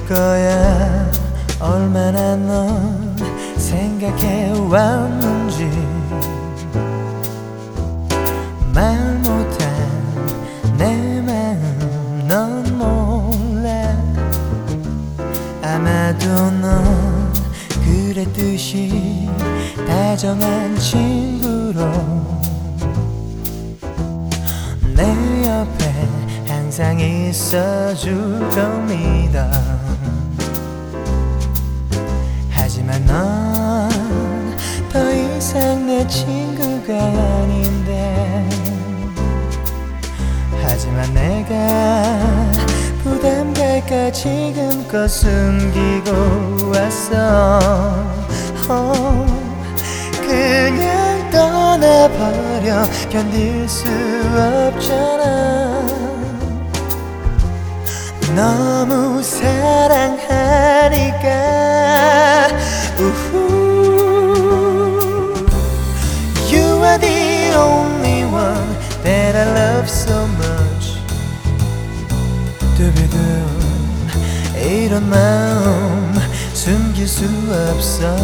거야. 얼마나 넌 생각해 왔는지 말 못한 내 마음 넌 몰라. 아마도 넌 그랬듯이 다정한 친구로 내 옆에 항상 있어줄 겁니다. 하지만 넌 더 이상 내 친구가 아닌데. 하지만 내가 부담 갈까 지금껏 숨기고 왔어. 그냥 떠나버려. 견딜 수 없잖아. 너무 사랑하니까. You are the only one that I love so much. 두비두 이런 마음 숨길 수 없어.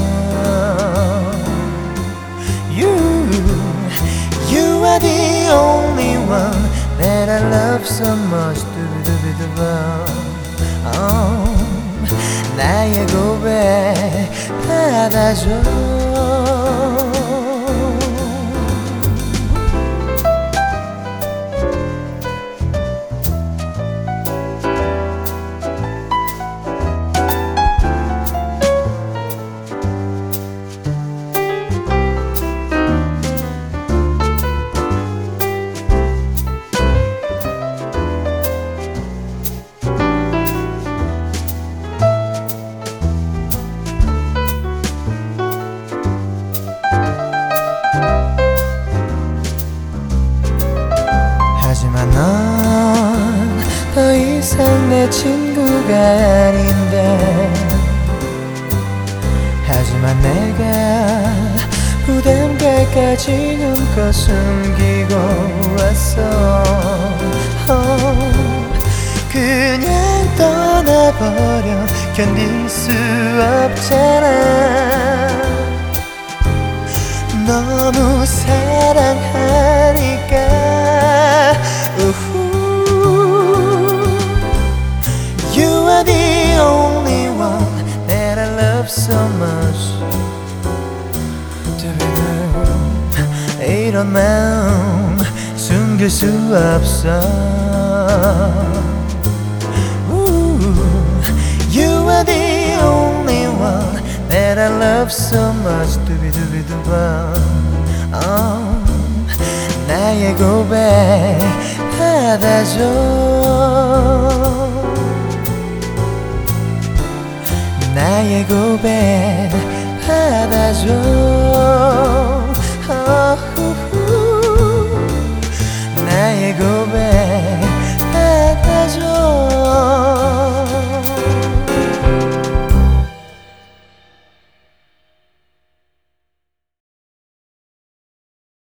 You are the only one that I love so much. 두비두비두 나의 고백 받아줘. 하지만 넌 더 이상 내 친구가 아닌데. 하지만 내가 부담 갈까 지금껏 숨기고 왔어. 그냥 떠나버려. 견딜 수 없잖아. 너무 사랑하니까. You are the only one that I love so much. 이런 마음 숨길 수 없어. You are the only one that I love so much. 나의 고백 받아줘. 나의 고백 받아줘. 나의 고백